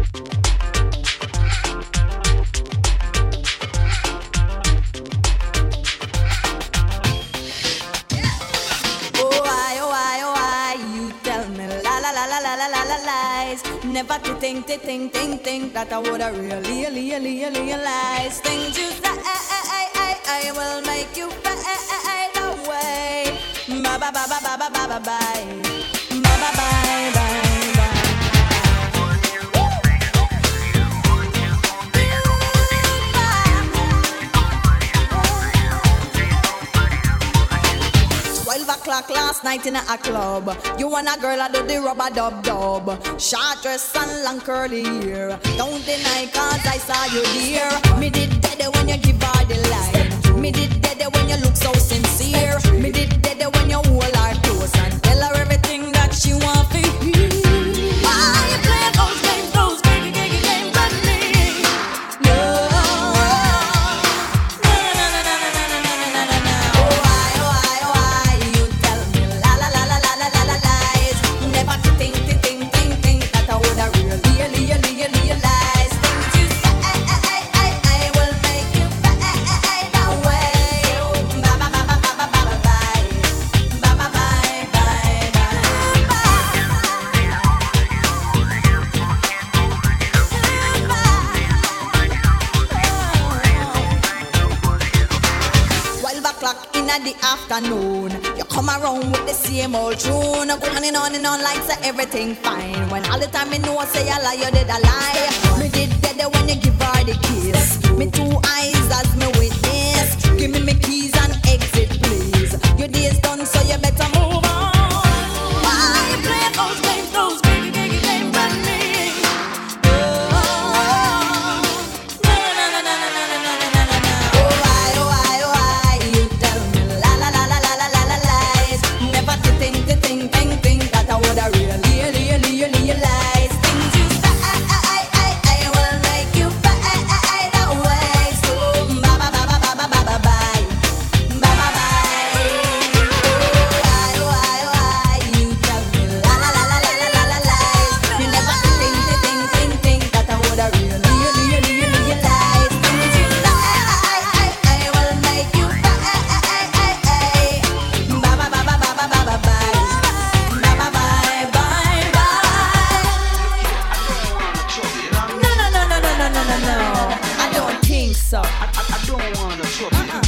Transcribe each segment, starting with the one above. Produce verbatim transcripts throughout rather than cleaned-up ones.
Never to think, to think, think, think that I would have really, really, really realized things you say, I will make you fade away. Bye bye bye bye bye bye bye bye bye bye bye bye. O'clock last night in a club. You and a girl I do the rubber dub dub. Short dress and long curly hair. Don't deny cause I saw you there. Me did dead when you give her the line. Me did dead when you look so sincere. Me did dead when you hold her close and tell her everything that she want to hear. Why you play those games, those games, games, games with me? No, no, no, no, no, no, no, no, no, no, no. Oh, why, oh, why, oh, why you tell me la la la la la la la la lies? Never to think, to think, think, think that I would have really, really, really realized things you say. I will make you fade away. Bye bye bye bye bye bye bye bye bye bye bye Twelve o'clock in the afternoon, you come around with the same old tune, going on and on and on like say everything fine. When all the time me know I say a lie, you did a lie. Me did dead when you give her the kiss. Me two eyes as me witness. Give me me keys and exit, please. Your day's done, so you better move on. Why you play those games, those games, games, games with me? Oh, no, no, no, no, no, no, no, no, no, no, no. Oh, why, oh, why, oh, why you tell me la la la la la la la la lies? Never to think, to think, think, think that I would have really, really, really realized things you say. I will make you fade away. So bye bye bye bye bye bye bye bye bye bye bye. Why, why, why you tell me la la la la la la la la lies? You never to think, to think, think, think that I would have really, really, really realized things you say. I will make you fade. Bye bye bye bye bye bye bye bye bye bye bye bye bye. No no no no no no no no no. I don't think so. I don't wanna trouble.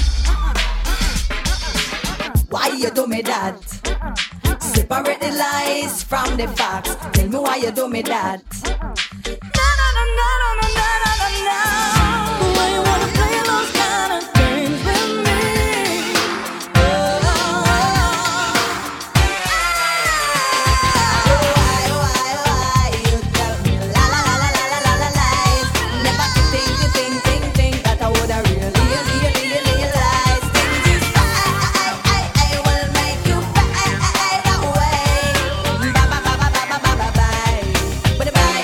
Why you do me that? Separate the lies from the facts. Tell me why you do me that? No no no no no no no no no no. Why you wanna play those kind of games with me? Oh, why why why you tell me la la la la la la la lies? Never to think, to think, think, think that I would have really, really, really realized things you say. I will make you fade away. Bye bye bye bye bye bye bye bye. But bye.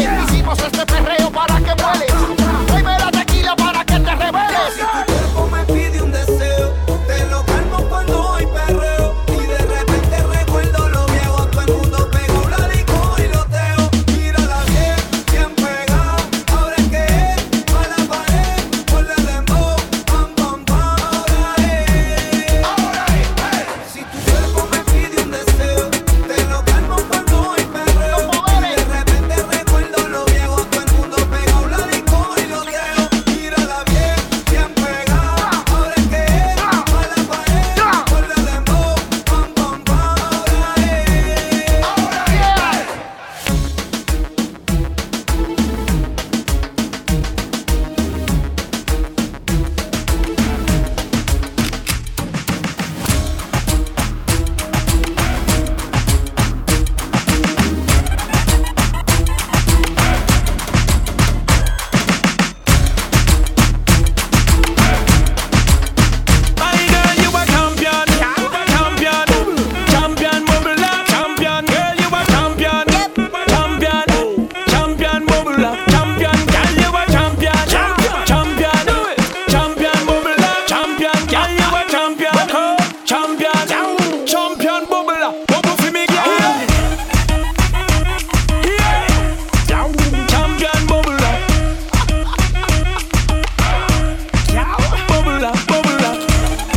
Hicimos este perreo para que vueles. Tráeme la tequila para que te rebeles. Si tu cuerpo me pide un deseo, te lo calmo cuando hay perreo. Y de repente recuerdo lo viejo, todo el mundo pegó la disco y loteo. Mírala bien, bien pegado. Ahora es que es, a la pared, ponle dembow, pam, pam, pam. Ahora es, ahora es. Si tu cuerpo me pide un deseo, te lo calmo cuando hay perreo. Y de repente recuerdo lo viejo, todo el mundo pegó la disco y loteo. Mírala bien, bien pegado. Ahora es que es, a la pared, ponle dembow, pam, pam, pam. Ahora es, ahora es. My girl, you a champion, champion, champion, bubble up, champion. Girl, you a champion, champion, champion, bubble up, champion. Girl, you a champion, champion, champion, bubble up, champion. Girl, you a champion, champion, champion, bubble up, bubble for me, girl. Yeah, champion, bubble up, bubble up, bubble up.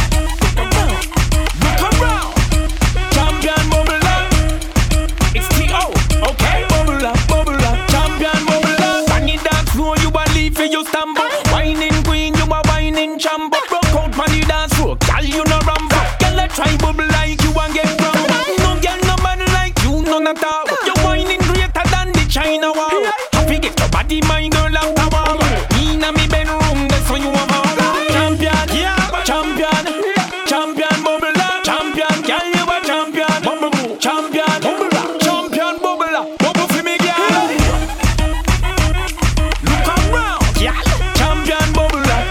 Look around, champion bubble up. It's T O, okay? Bubble up, bubble up, champion bubble up. On the dance floor, you a leaf for you stumble. Whining queen, you a whining chamber. Broke out on the dance floor, girl you no rambo. Girl I try bubble like you and get drunk. No girl nobody like you, none at all. You whining greater than the China wall. Happy get your body, my girl, out the wall. Inna me bedroom, that's when you a ball. Champion, yeah, champion, champion bubble up, champion, girl you a champion, bubble, champion, bubble up, champion bubble up, bubble for me, girl. Look around, girl, champion bubble up.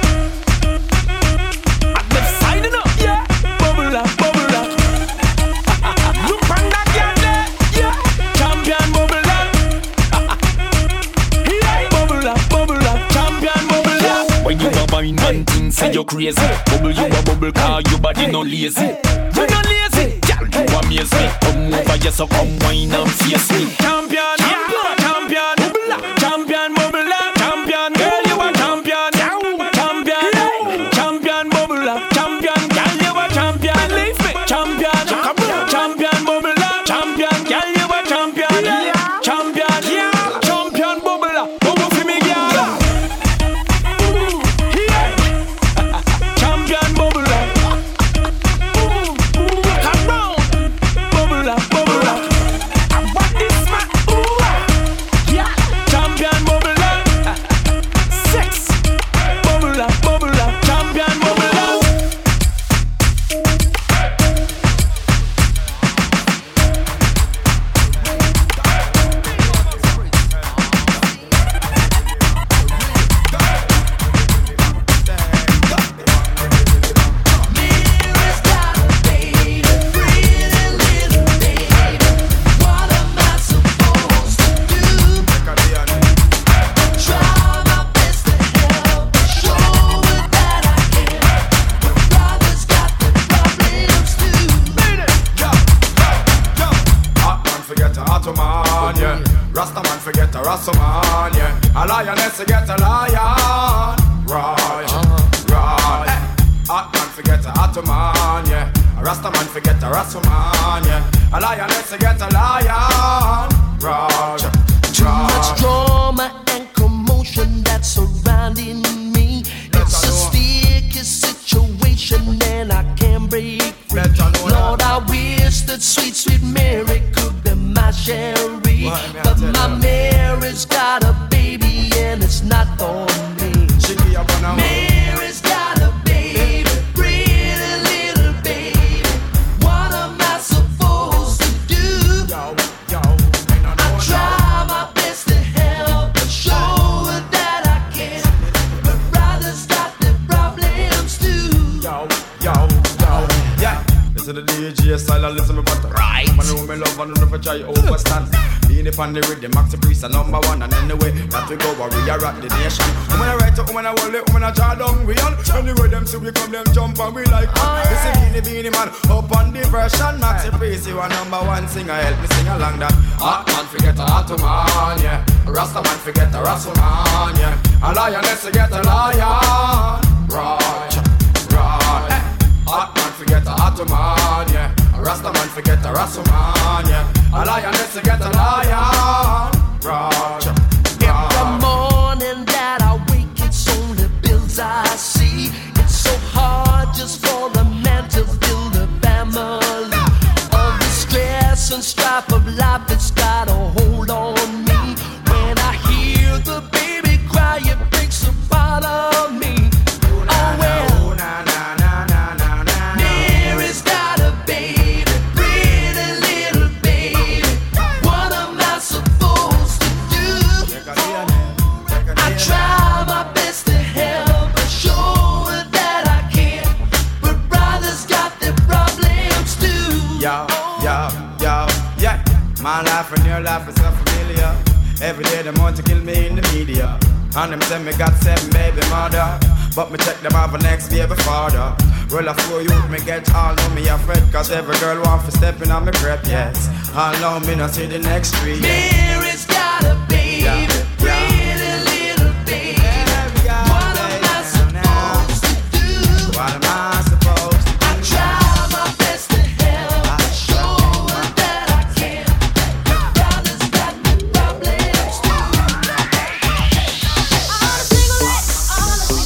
At left side enough, yeah, bubble up, bubble up. Look on that girl there, yeah, champion bubble up. Yeah, bubble up, bubble up, champion bubble up. When you a wine man thing, say you crazy. Bubble you a bubble car, your body no lazy. You no lazy, girl you amaze me. Come over here, so come wine and face me. Champion, champion, champion, bubble up, champion. Girl you a champion, champion, champion, bubble up, champion. Girl you a champion, believe me, champion, champion, bubble up, champion. Girl you a champion, champion, champion, bubble up, bubble for me, girl. Champion bubble up. Look around. Bubble up, bubble up. I want this man. Ooh, ah. Yeah. Champion bubble up. Sex. Bubble up, bubble up. Champion bubble up. Mirror's got a baby, pretty little baby. What am I supposed to do? Try my best to help, show her that I care. But brother's got the problems too. Yo, yo, yo. Hot man forget a hot man, yeah. Rasta man forget a Rasta man, yeah. A lioness forget a lion, right, right. Eh. Hot man forget a hot man, yeah. A Rasta man forget a Rasta man, yeah. A lioness forget a lion, right, Too much right. drama and commotion that's surrounding me. It's a sticky situation and I can't break free. Better know Lord, that. I wish that sweet, sweet Mary could be my Sherry. What, me, I But tell my you. Mary's got a baby and it's not for me. She be up on a Mary's got a baby, pretty little baby. What am I supposed to do? yo, yo. Me no I know try my best to help, but show her that I can. But brothers got their problems too. Yo, yo, yo, yeah. Listen to the D J style and listen me butter. Right. Man, know me love and never try overstand. Being Beanie on the rhythm, Maxi Priest a number one. And anyway, that we go, where we are rock the nation. When I write up, when I hold it, when I draw down, we on. Anyway, them see we come, them jump and we like. Oh, yeah. This is Beanie Beanie Man, up on the version. Maxi Priest, you a number one singer, help me sing along that. Hot man forget a hot man, yeah. Rasta man forget a Rasta man, yeah. A lioness forget a lion. Right, right. Hey. Hot man forget a hot man, yeah. A Rasta man forget a Rasta man, yeah. A lioness forget a lion. Right, right. In the morning that I wake, it's only bills I see. It's so hard just for a man to build a family. All the stress and strife of life, it's got a hold on me. When I hear the baby cry, it breaks a part of me. Oh well, Mary's got a baby, pretty little baby. What am I supposed to do? I try my best to help her, show her that I care. But brothers got their problems too. Yo, yo, yo, yeah. My life and your life is so familiar. Every day them want to kill me in the media. And them say me got seven baby mother, but me check them have a next baby father. Well, I fool youth, me get all know me afraid. Cause every girl want to step in on me crep, yes. All know me not see the next tree, yeah. Mary's got a baby, Yeah, yeah. pretty little baby. What am I supposed to do? What am I supposed to do? I try my best to help her, show her that I care. But brothers got their problems too. All the single ladies, all the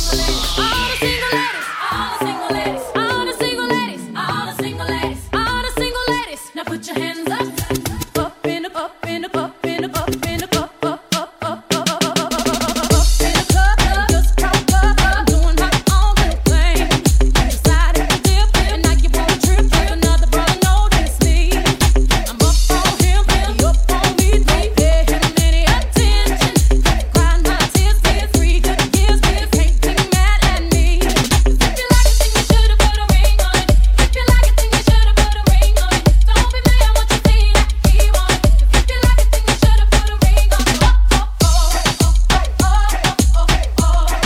single ladies, all the single ladies, all the single ladies, all the single ladies, all the single ladies. Now put your hands up, up in the up in the up in the up in the up up up up up up up up in the club. Just broke up, I'm doing my own little thing. Decided to dip, and now you want a trip. Like another brother noticed me. I'm up on him, he up on me. Don't pay him any attention. Crying my tears, being three good years, but can't be mad at me. If you like it, then you should've put a ring on it. If you like it, then you should've put a ring on it. Don't be mad what you see that he want it. If you like it, then you should've put a ring on it. Oh oh oh oh oh oh oh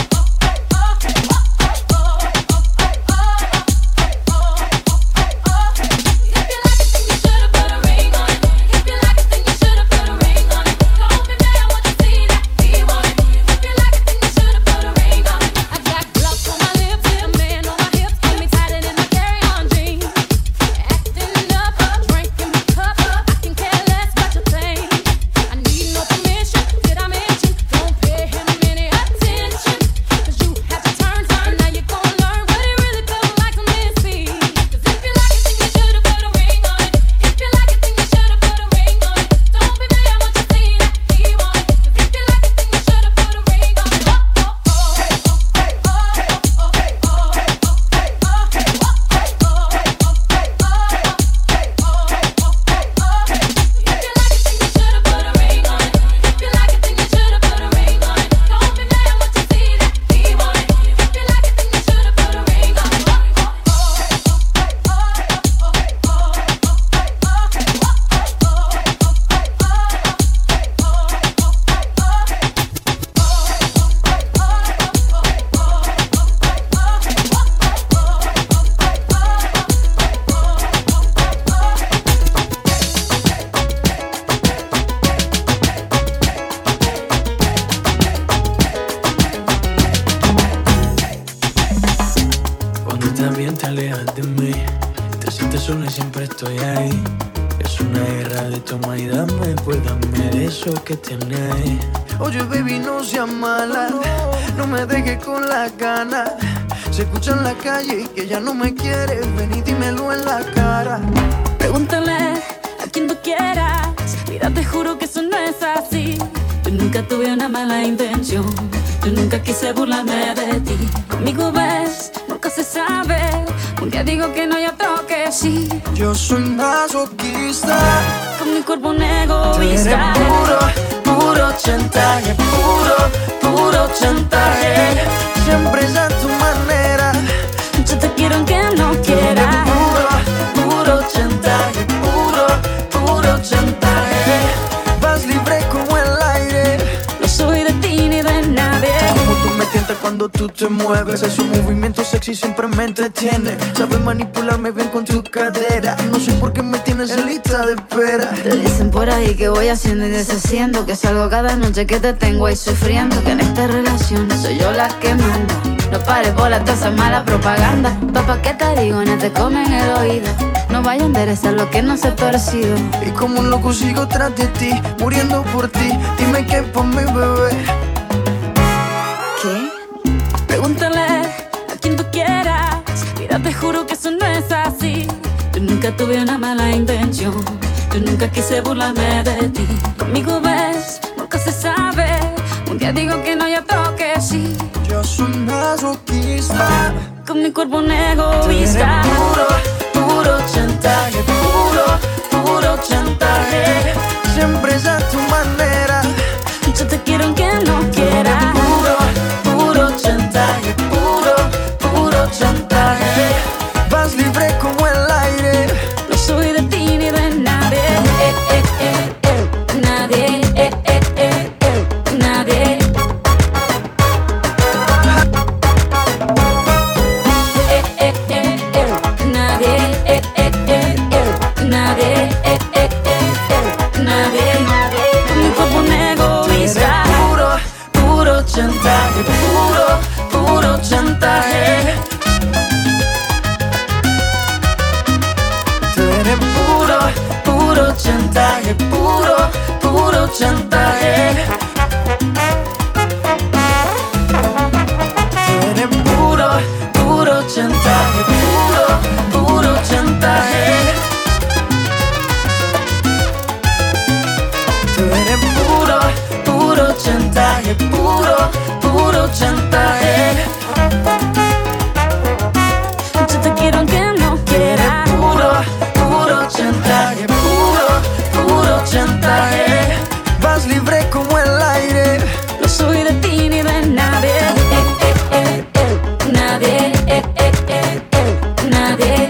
Cuando estás bien te alejas de mí, te sientes sola y siempre estoy ahí. Es una guerra de toma y dame, pues dame de eso que tienes. Oye, baby, no seas mala, no me dejes con las ganas. Se escucha en la calle y que ya no me quieres, ven y dímelo en la cara. Pregúntale a quien tú quieras, mira, te juro que eso no es así. Yo nunca tuve una mala intención, yo nunca quise burlarme de ti. Conmigo ves, nunca se sabe, un día digo que no y otro que sí. Yo soy masoquista, con mi cuerpo un tú eres egoísta. puro, puro chantaje, puro, puro chantaje. Siempre es a tu manera, Yo te quiero aunque no tú eres quieras. puro, puro chantaje, puro, puro chantaje. Vas cuando tú te mueves. Ese movimiento sexy siempre me entretiene. Sabes manipularme bien con tu cadera. No sé por qué me tienes en lista de espera. Te dicen por ahí que voy haciendo y deshaciendo, que salgo cada noche que te tengo ahí sufriendo, que en esta relación soy yo la que manda. No pares bola toda esa mala propaganda. Papá, ¿qué te digo? No te comen el oído. No vaya a enderezar lo que no se ha torcido. Y como un loco sigo tras de ti, muriendo por ti. Dime qué por mi bebé. ¿Qué? Pregúntale a quien tú quieras. Mira, te juro que eso no es así. Yo nunca tuve una mala intención. Yo nunca quise burlarme de ti. Conmigo ves, nunca se sabe. Un día digo que no, y otro que sí. Yo soy masoquista. Con mi cuerpo un egoísta. Puro, puro chantaje. Puro, puro chantaje. Siempre es a tu manera. Yo te quiero aunque no quiera. Puro, puro chantaje. Puro, puro chantaje. Vas libre como el aire. No soy de ti ni de nadie. Eh, eh, eh, eh. Nadie. Eh, eh, eh, eh. Nadie. Eh, eh, eh, eh. Nadie. Eh, eh, eh, eh. Nadie. Eh, eh, eh, eh. Nadie. Con mi cuerpo un egoísta. Puro, puro chantaje. Puro, puro chantaje. Tú eres puro, puro chantaje. Puro, puro chantaje. Tú eres puro, puro chantaje. Puro, puro chantaje. Tú eres puro, puro chantaje. Puro, puro chantaje. Yo te quiero aunque no quiera. Puro, puro chantaje. Puro, puro chantaje. Vas libre como el aire. No soy de ti ni de nadie. Eh, eh, eh, eh. Nadie. Eh, eh, eh, eh. Nadie.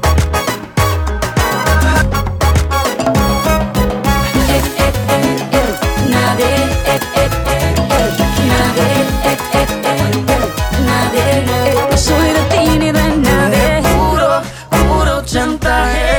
Eh, eh, eh, eh. Nadie. Eh, eh, eh, eh. Nadie. Eh, eh, eh, eh. Nadie. No soy de ti ni de nadie. Puro, puro chantaje.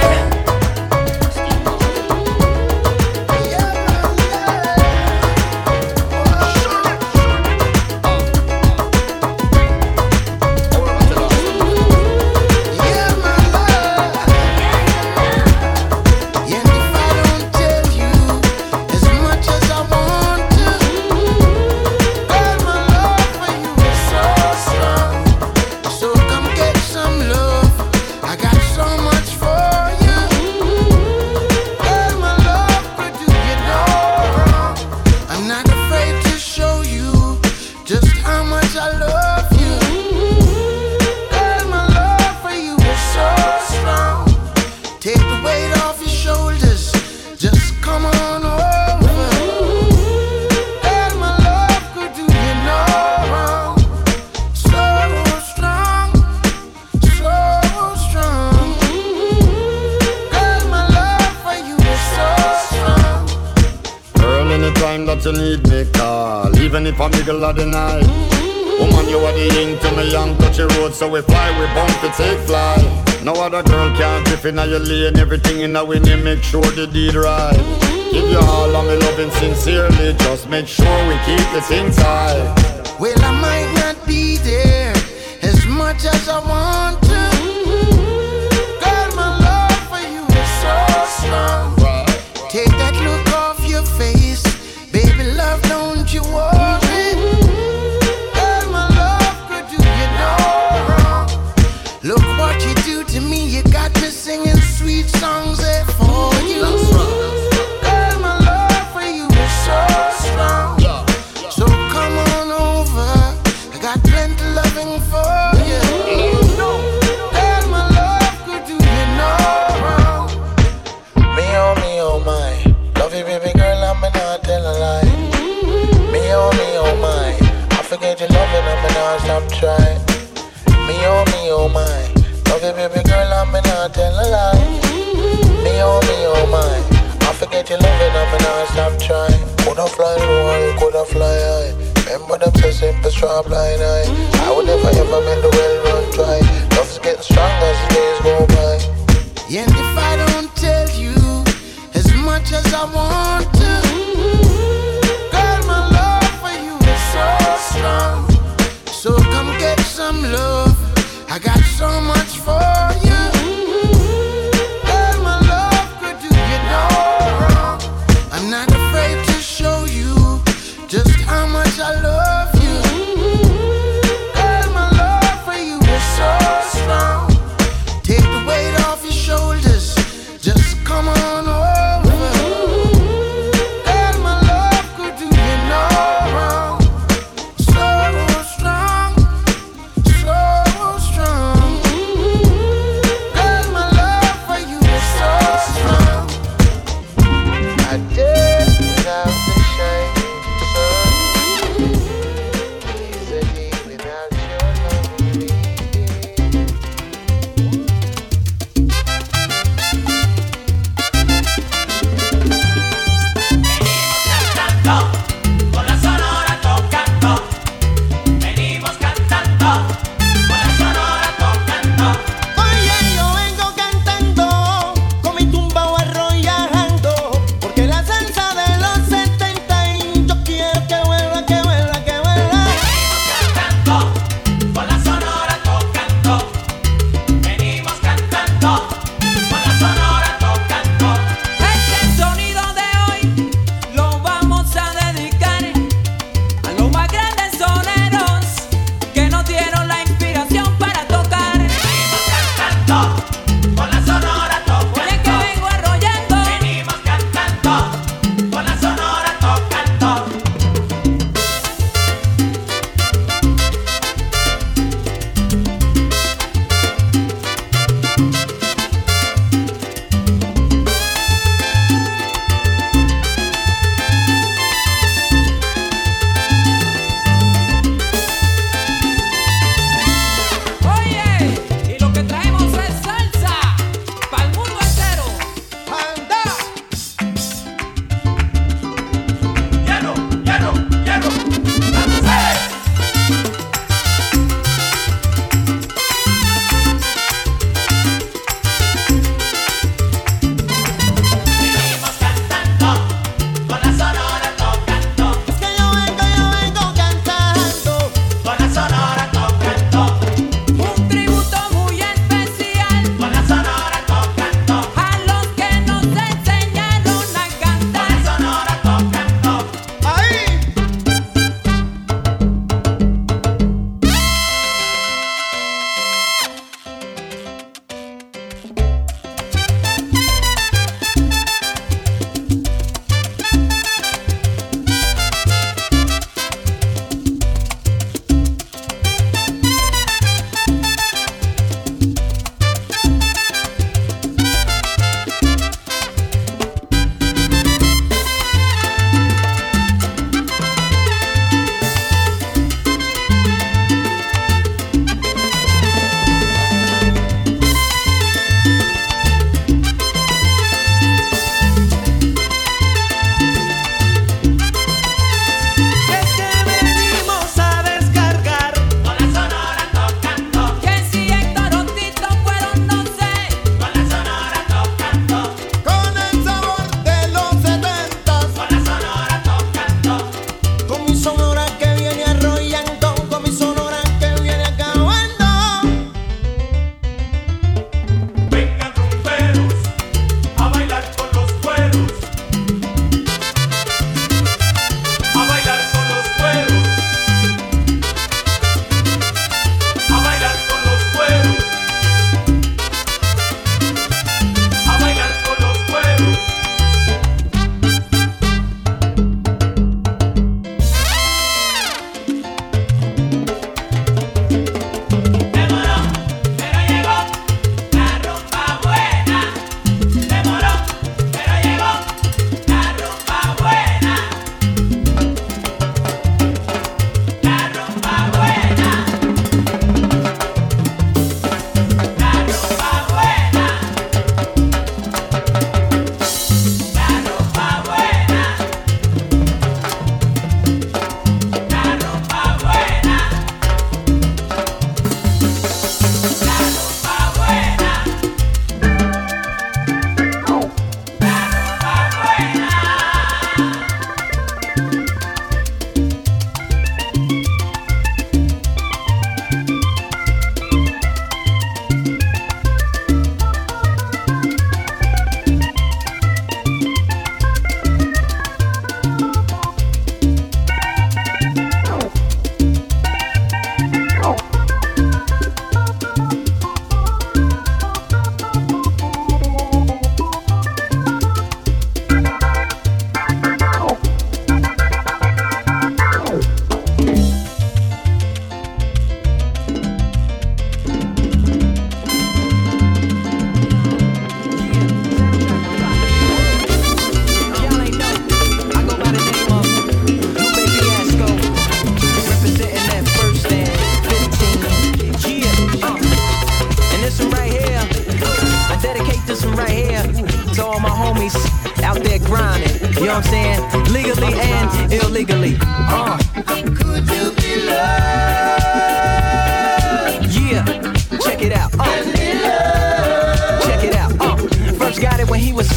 You need me call, even if I'm middle of the night. Woman, you are the yin to me, young touchy road, so we fly, we bump to take fly. No other girl can drift in your lane, everything in a winning, make sure the deed right. Give you all of me loving sincerely, just make sure we keep the things high. Well, I might not be there as much as I want to. Girl, my love for you is so strong. Take that look off your face. Baby, love, don't you worry. Girl, my love could do you no wrong. Look what you do to me. You got me singing sweet songs there for you. Girl, my love for you is so strong. So come on over. I got plenty loving for you. Girl, my love could do you no wrong. Me oh, me oh my. Love you, baby girl, I'm not tell a lie. Me oh, me oh my. I forget your loving, I'm not stop trying. Me oh, me oh my. Love you, baby girl, I'm not tell a lie. Me oh, me oh my. I forget your loving, I'm not stop trying. Coulda fly low, coulda fly high. Remember them say simple draw a blind eye. I would never ever make the well run dry. Love is getting stronger as the days go by. And if I don't tell you as much as I want to, girl, my love for you is so strong. So come get some love, I got so much for you. Girl, my love could do you no wrong. I'm not afraid to show you just how much I love you.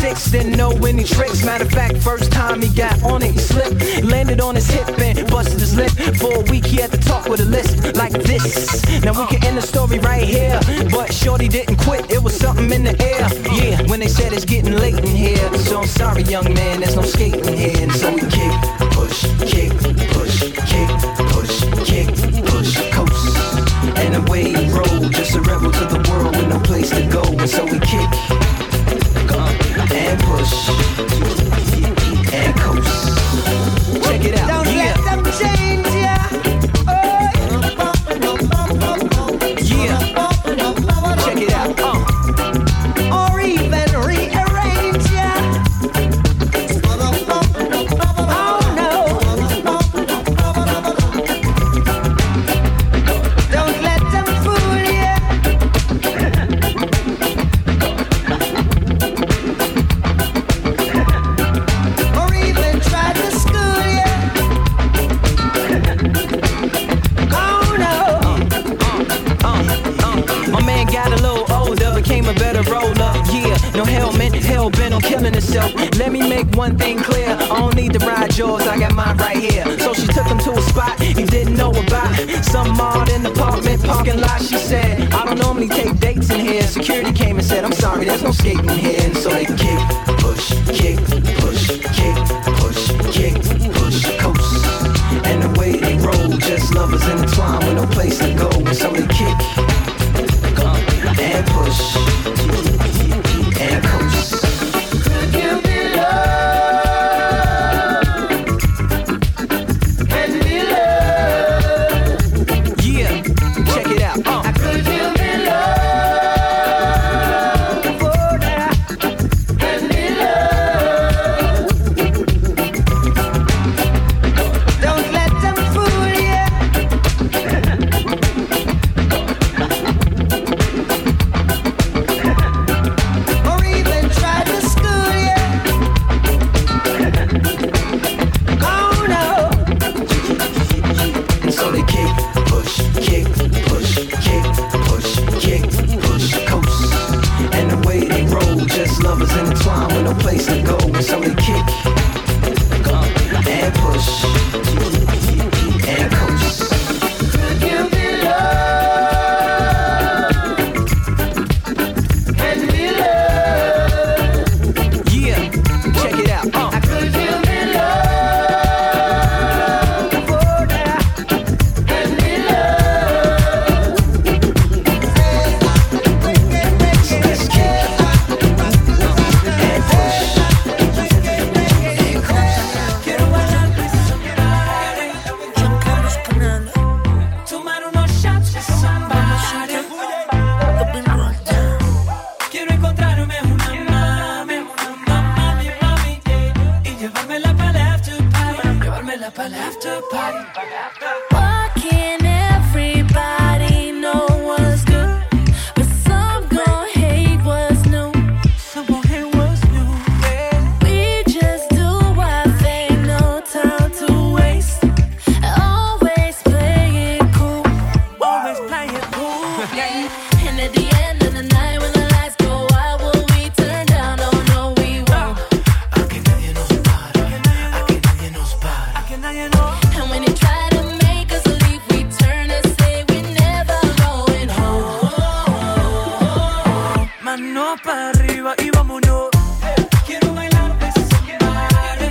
six, didn't know any tricks. Matter of fact, first time he got on it, he slipped, landed on his hip and busted his lip. For a week he had to talk with a lisp like this. Now we can end the story right here, but shorty didn't quit, it was something in the air. Yeah, when they said it's getting late in here, so I'm sorry young man, there's no skating here. And so we kick, push, kick, push, kick, push, kick, push, coast. And away he rolled, just a rebel to the world with no place to go. And so we kick, and push, and coast. Check it out, Don't yeah. let them change ya. Oh. Yeah. Check it out, uh. Or even rearrange ya. Oh no. Don't let them fool ya. Or even try to school ya. Oh no. My man got a little older, became a better roller. Yeah, no helmet, hell bent on killing himself. Let me make one thing clear, I don't need to ride yours, I got mine right here. So she took him to a spot he didn't know about. Some odd in the apartment parking lot. She said, I don't normally take dates in here. Security came and said, I'm sorry, there's no skating here. And so they kick, push, kick, push, kick, push, kick, push, coast. And the way they roll, just lovers intertwined with no place to go. And so they kick, and push, and coast. Could you be loved? Can be loved? Yeah, check it out. Uh. Could you be loved? Oh, yeah. Can be loved. Don't let them fool ya. Or even try to school ya. Oh no. And so they kick, push, kick, push, kick, push, kick, push, coast. And the way they roll, just lovers intertwined with no place to go. And so they kick, and push, and coast. Could you be loved? Can be loved. Yeah, check it out. Uh. Could you be loved? Oh, yeah. Can be loved. So let's kick, and push, and coast. Quiero bailar preciso que pare. Giancarlo's Banana. Tomar unos shots with somebody. Quiero encontrarme una mami, una mami, mami, yeah. Y llevármela pa'l after party. Llevármela pa'l after party. Why can't everybody know what's good, but some gon' hate what's new? Someone here was new, yeah. We just do our thing, no time to waste. Always play it cool. Always play it cool, yeah. And at the end of the night when the lights go out, will we turn down? Oh no, we won't. A que nadie nos para, a que nadie nos para, a que nadie nos. And when they try to make us leave, we turn and say we're never going home. Mano para arriba y vámonos. Quiero bailar preciso que pare.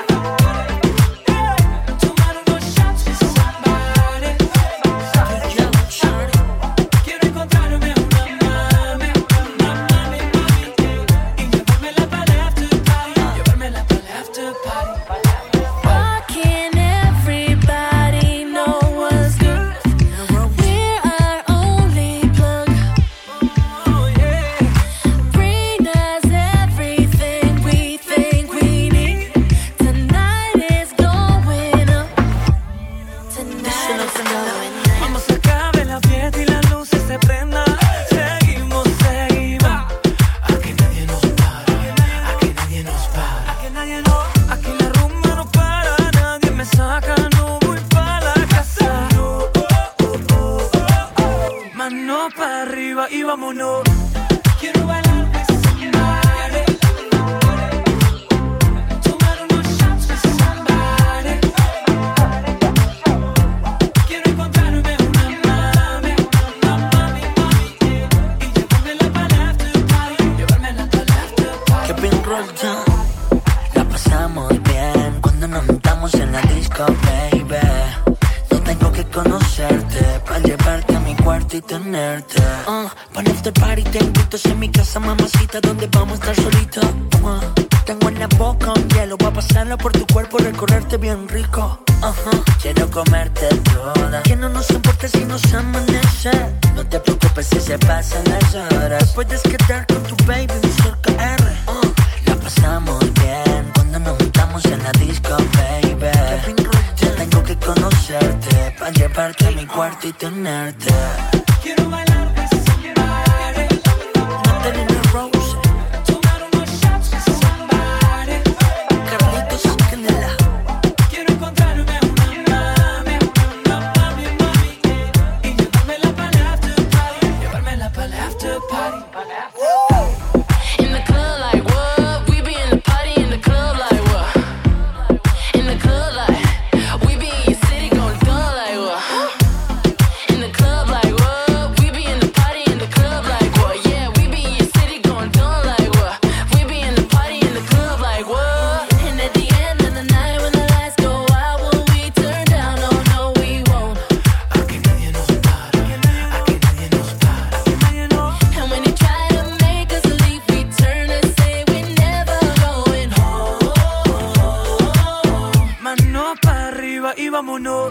Tomar unos shots with somebody. Quiero encontrarme una mami, una mami, mami, yeah. Y llevármela pa'l after party. Llevármela pa'l after party. Why can't everybody know what's good? We're our only plug. Oh yeah. Bring us everything we think we need. Tonight is going up. Tonight is going up. Vamos a acabe la fiesta y las luces se prendan. Seguimos, seguimos. A que nadie nos para, a que nadie nos para, a que nadie nos. Aquí la rumba no para, nadie me saca, no voy pa' la casa. Mano para arriba y vámonos. Quiero bailar with somebody. Pa' llevarte a mi cuarto y tenerte. uh, Pan after party, te invito en mi casa, mamacita, donde vamos a estar solitos. uh, Tengo en la boca un hielo, voy a pasarlo por tu cuerpo, recorrerte bien rico. uh-huh. Quiero comerte toda, que no nos importa si nos amanece. No te preocupes si se pasan las horas, puedes quedar con tu baby, mi cerca R. uh, La pasamos bien cuando nos juntamos en la disco, baby. Tengo que conocerte, pa' llevarte a mi cuarto y tenerte. Quiero bailar with somebody. Mandarina Rose, Tomar unos shots with somebody. Carlitos Canela. Quiero encontrarme una mami, una mami, mami, eh. Y llevármela para el after party. Llevármela para el after party. In the club like what? We be in the party in the club like what? In the club like we be in your city going dumb like what? In the club like what? We be in the party in the club like what? Yeah, we be in your city going dumb like what? We be in the party in the club like what? And at the end of the night when the lights go out, will we turn down? Oh no, we won't. Aquí nadie nos para. Aquí nadie nos para. Nadie nos. And when they try to make us leave, we turn and say we're never going home. Manos para arriba y vámonos.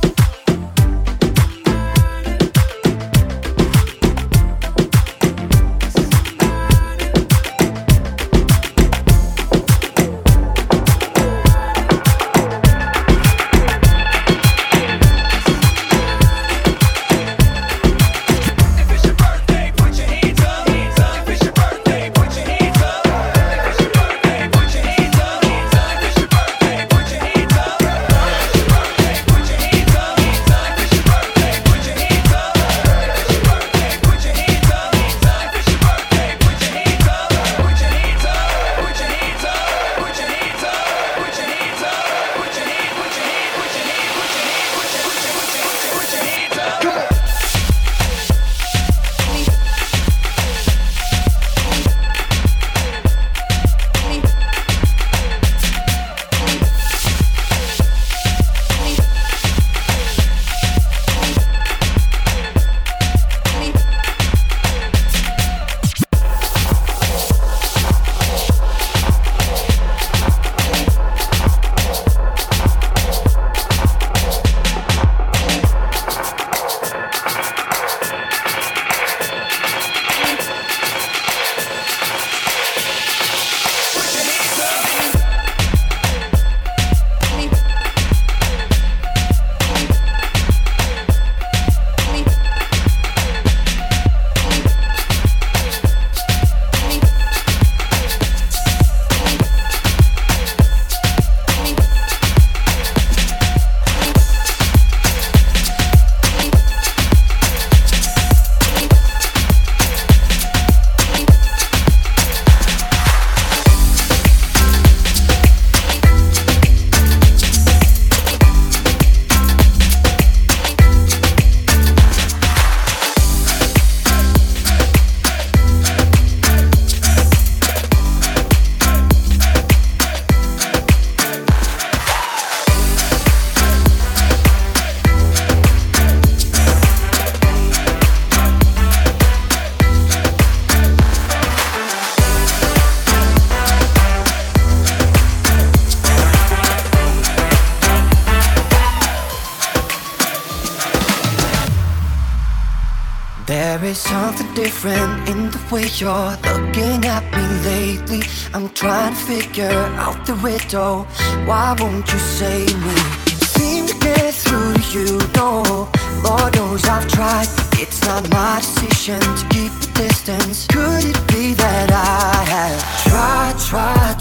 There is something different in the way you're looking at me lately. I'm trying to figure out the riddle. Why won't you save me? Can't seem to get through to you, no. Lord knows I've tried. It's not my decision to keep the distance. Could it be that I have tried, tried,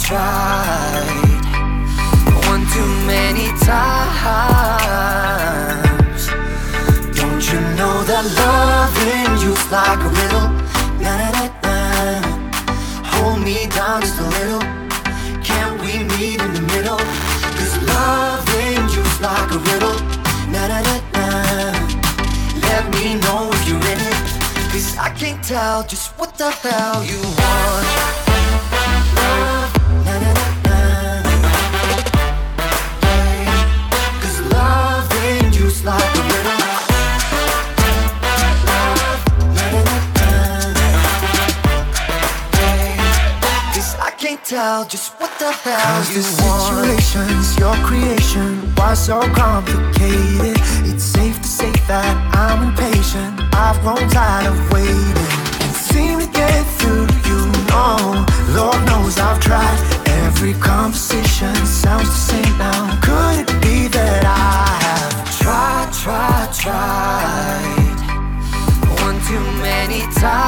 tried one too many times? Don't you know that loving you's like a riddle? Na na na na. Hold me down just a little. Can't we meet in the middle? Cause loving you's like a riddle. Na na na na. Let me know if you're in it. Cause I can't tell just what the hell you want. Love, na na na na. Cause loving you's like a riddle. tell just what the hell you want. Situations, your creation, why so complicated? It's safe to say that I'm impatient. I've grown tired of waiting. Can't seem to get through to you, no. Lord knows I've tried. Every conversation sounds the same now. Could it be that I have tried, tried, tried one too many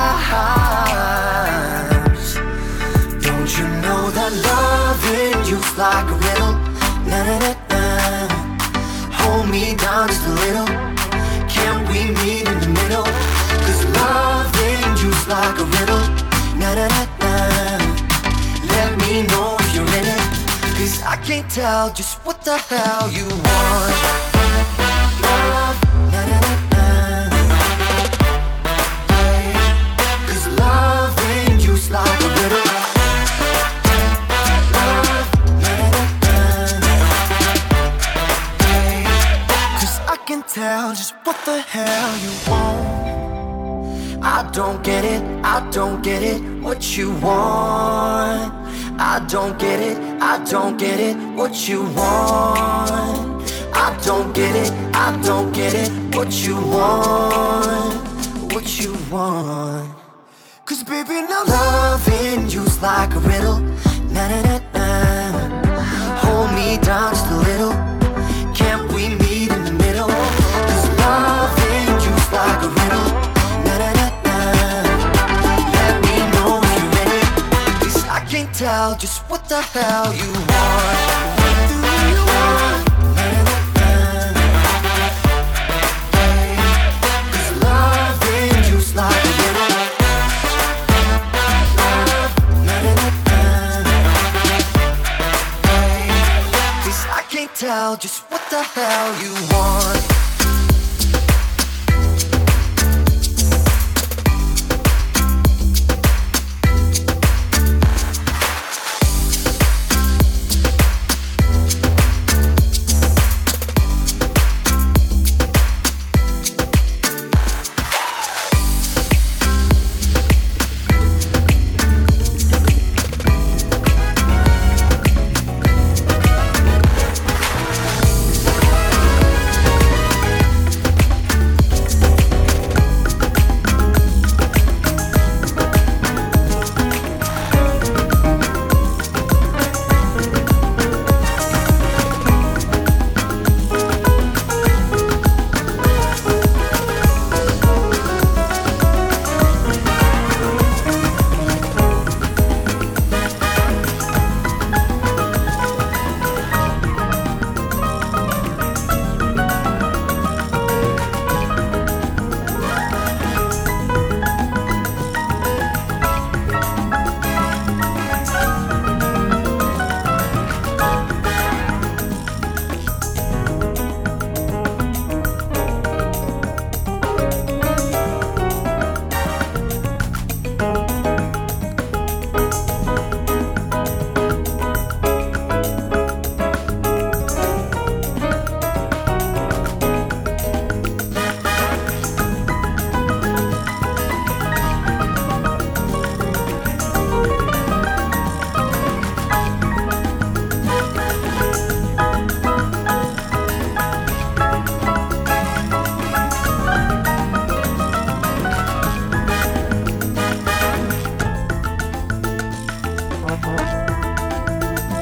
times? Don't you know that loving you's like a riddle? Na na na na. Hold me down just a little. Can we meet in the middle? Cause loving you's like a riddle. Na na na na. Let me know if you're in it. Cause I can't tell just what the hell you want. Love, na na na na. Cause loving you's like a riddle. Love, na na na na. Cause I can tell just what the hell you want. I don't get it, I don't get it, what you want. I don't get it, I don't get it, what you want. I don't get it, I don't get it, what you want. What you want. Cause baby now loving you's like a riddle. Na na na na. Hold me down just a little. Can't we meet in the middle? Cause loving you's like a riddle. Na na na na. Let me know if you're ready. Cause I can't tell just what the hell you want. What do you want? Na na na na. Cause loving you's like a riddle. Love, na na na na. Cause I can't tell just what the hell you want.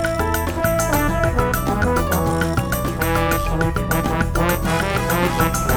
We'll be right back.